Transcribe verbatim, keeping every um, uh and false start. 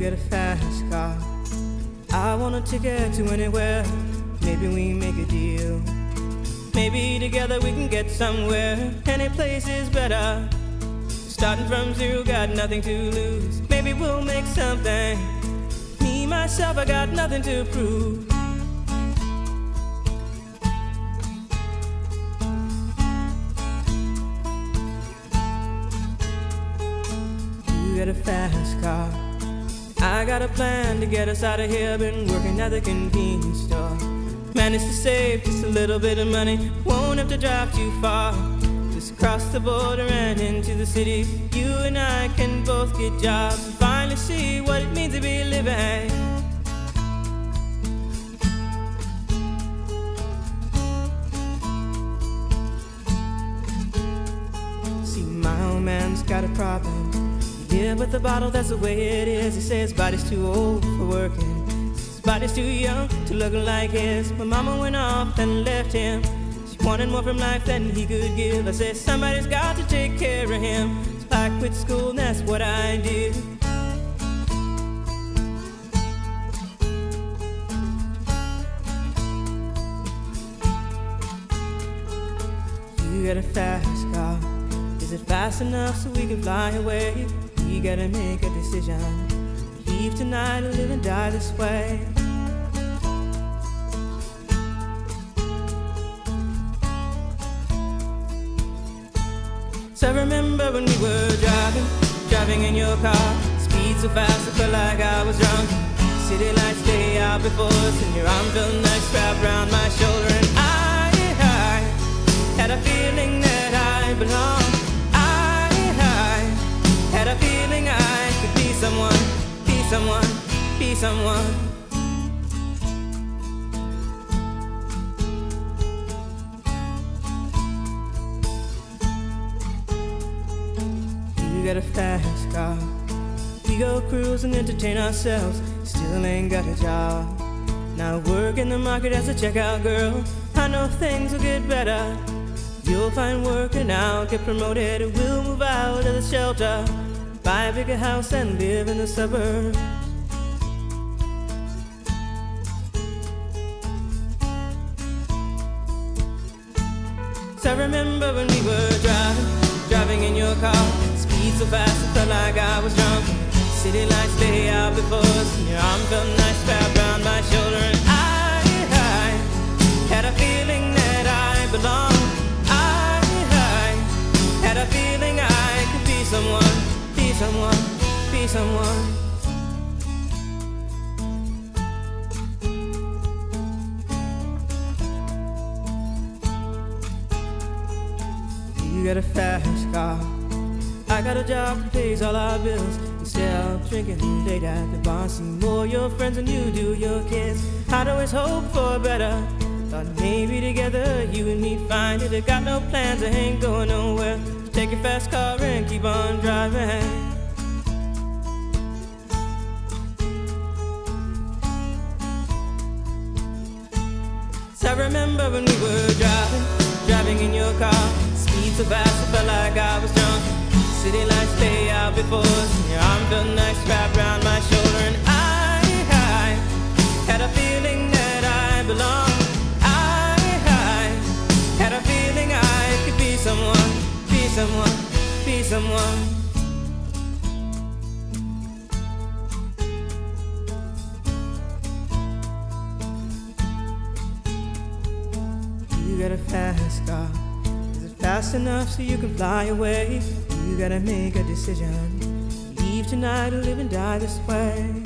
get a fast car. I want a ticket to anywhere. Maybe we make a deal. Maybe together we can get somewhere. Any place is better. Starting from zero, got nothing to lose. Maybe we'll make something. Me, myself, I got nothing to prove. You got a fast car. I got a plan to get us out of here. Been working at the convenience store. Managed to save just a little bit of money. Won't have to drive too far. Just cross the border and into the city. You and I can both get jobs and finally see what it means to be living. See, my old man's got a problem. Yeah, but the bottle, that's the way it is. He says his body's too old for working. His body's too young to look like his. My mama went off and left him. She wanted more from life than he could give. I said, somebody's got to take care of him. So I quit school and that's what I did. You got a fast car. Is it fast enough so we can fly away? We gotta make a decision. Leave tonight or live and die this way. So I remember when we were driving, driving in your car. Speed so fast I felt like I was drunk. City lights lay out before us, and your arm felt nice wrapped around my shoulder. And I, I had a feeling that I belonged. Had a feeling I could be someone, be someone, be someone. You got a fast car. We go cruise and entertain ourselves. Still ain't got a job. Now work in the market as a checkout girl. I know things will get better. You'll find work and I'll get promoted. We'll move out of the shelter, buy a bigger house and live in the suburbs. So I remember when we were driving, driving in your car. Speed so fast I felt like I was drunk. City lights lay out before us, and your arm felt nice wrapped around my shoulder. And I, I had a feeling that I belonged. I, I had a feeling I could be someone, be someone, be someone. You got a fast car. I got a job that pays all our bills. Instead of drinking late at the bar, see more your friends than you do your kids. I'd always hope for better. Thought maybe together you and me find it. I got no plans, I ain't going nowhere. So take your fast car and keep on driving. So I remember when we were driving, driving in your car. Speed so fast I felt like I was drunk. City lights lay out before us, and your arm felt nice wrapped around my shoulder. And I, I had a feeling that I belonged. I, I had a feeling I could be someone, be someone, be someone. You got a fast car. Is it fast enough so you can fly away? You gotta make a decision. Leave tonight or live and die this way.